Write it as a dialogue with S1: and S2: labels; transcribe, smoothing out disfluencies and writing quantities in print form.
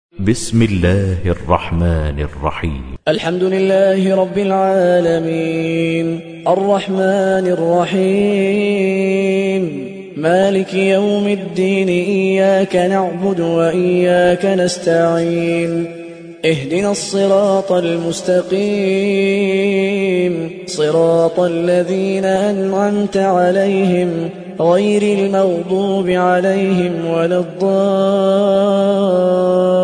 S1: بسم الله الرحمن الرحيم.
S2: الحمد لله رب العالمين الرحمن الرحيم مالك يوم الدين، إياك نعبد وإياك نستعين، اهدنا الصراط المستقيم، صراط الذين أنعمت عليهم غير المغضوب عليهم ولا الضالين.